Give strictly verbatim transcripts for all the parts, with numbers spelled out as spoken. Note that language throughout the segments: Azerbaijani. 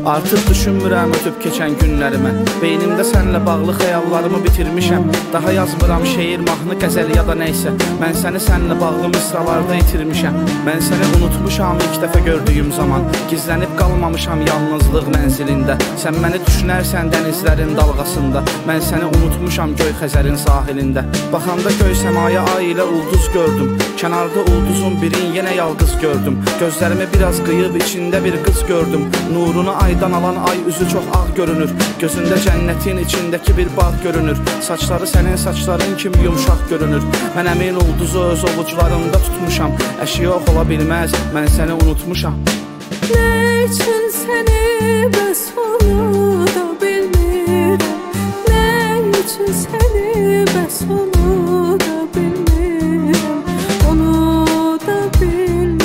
Artıq düşünmürəm ötüb keçən günləri mən. Beynimdə sənlə bağlı xəyallarımı bitirmişəm. Daha yazmıram şeir, mahnı, qəzəl ya da neysə. Mən səni sənlə bağlı misralarda itirmişəm. Mən səni unutmuşam ilk dəfə gördüyüm zaman. Gizlənib qalmamışam yalnızlıq mənzilində. Sən məni düşünərsən dənizlərin dalğasında. Mən səni unutmuşam göy Xəzərin sahilində. Baxanda göy səmaya ay ilə ulduz gördüm. Kənarda ulduzun birin yenə yalqız gördüm. Gözlərimi biraz qıyıb içində bir qız gördüm. Nurunu aydan alan ay üzü çox ağ görünür. Gözündə cənnətin içindəki bir bağ görünür. Saçları sənin saçların kimi yumşaq görünür. Mən əmin ulduzu öz ovucularımda tutmuşam. Əşi yox ola bilməz, mən səni unutmuşam. Nə üçün səni bəs onu da bilmirəm. Nə üçün səni bəs onu da bilmirəm. Onu da bilmirəm.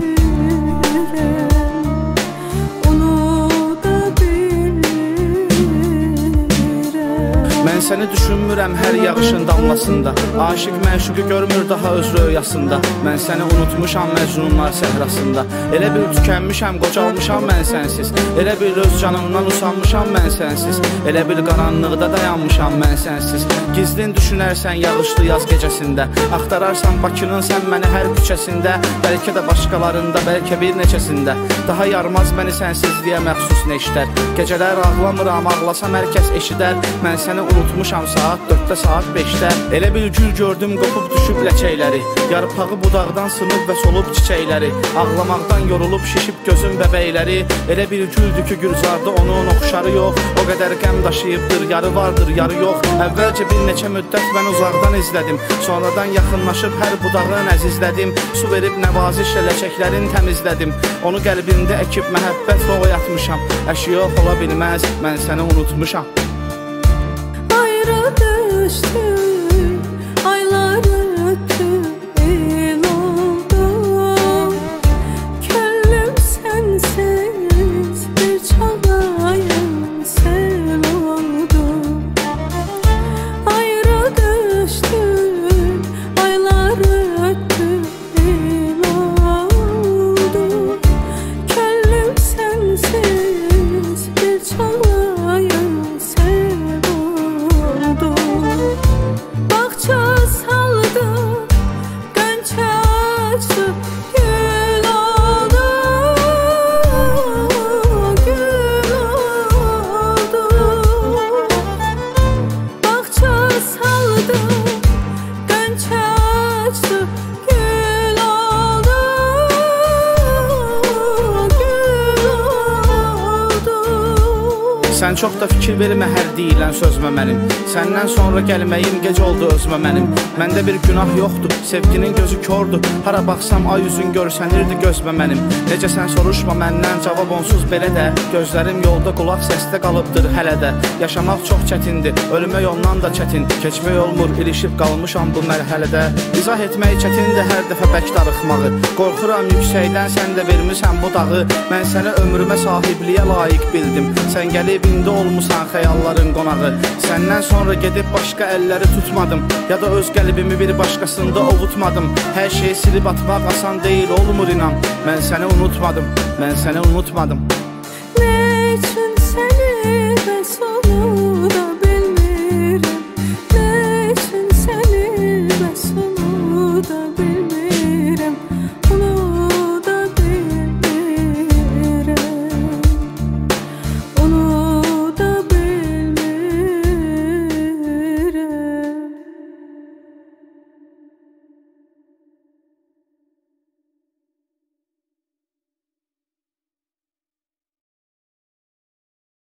Mən səni düşünmürəm hər yağışın damlasında. Aşıq məşuqu görmür daha öz röyasında. Mən səni unutmuşam məcnunlar səhrasında. Elə bir tükənmişəm, qocalmışam mən sənsiz. Elə bir öz canımdan usanmışam mən sənsiz. Elə bir qaranlıqda dayanmışam mən sənsiz. Gizlin düşünərsən yağışlı yaz gecəsində. Axtararsan Bakının sən məni hər küçəsində. Bəlkə də başqalarında, bəlkə bir neçəsində. Daha yarmaz məni sənsizliyə məxsus neştər. Gecələr ağlamıram, ağlasam hər kəs eşidər. Mən səni unutmuşam saat dörddə, saat beşdə. Elə bir gül gördüm qopub düşüb ləçəkləri. Yarpağı budaqdan sınıb və solub çiçəkləri. Ağlamaqdan yorulub şişib gözüm bəbəkləri. Elə bir güldür ki gülzarda onun oxşarı yox. O qədər qəm daşıyıbdır, yarı vardır, yarı yox. Əvvəlcə bir neçə müddət mən uzaqdan izlədim. Sonradan yaxınlaşıb hər budağın əzizlədim. Su verib nəvazişlə ləçəklərin təmizlədim. Onu qəlbimdə əkib məhəbbətlə oyatmışam. Əşi yox ola bilməz, mən səni unutmuşam. Düştü, aylar öttü, el oldu. Könlüm sensiz bir çalayım sel oldu. Ayrı düştü, aylar öttü, el oldu. Könlüm sensiz bir çalayım sel oldu. Bahçe saldı, gönçe açtı, gül oldu, gül oldu. Bahçe saldı, gönçe açtı, gül oldu, gül oldu. Sən çox da fikir vermə hər deyilən sözmə mənim. Səndən sonra gəlməyim gec oldu özmə mənim. Məndə bir günah yoxdur, sevginin gözü kördür. Hara baxsam ay üzün görsənirdi gözmə mənim. Necə sən soruşma məndən cavab onsuz belə də. Gözlərim yolda, qulaq səsdə qalıbdır hələ də. Yaşamaq çox çətindir, ölmək ondan da çətin. Keçmək olmur, ilişib qalmışam bu mərhələdə. İzah etmək çətindir hər dəfə bək darıxmağı. Qorxuram yüksəkdən sən də vermisən bu dağı. Mən səni ömrümə sahibliyə layiq bildim. Sən gəlib indi olmusan xəyalların qonağı. Səndən sonra gedib başqa əlləri tutmadım. Ya da öz qəlbimi bir başqasında ovutmadım. Hər şeyi silib atmaq asan deyil olmur inan. Mən səni unutmadım, mən səni unutmadım. Ne üçün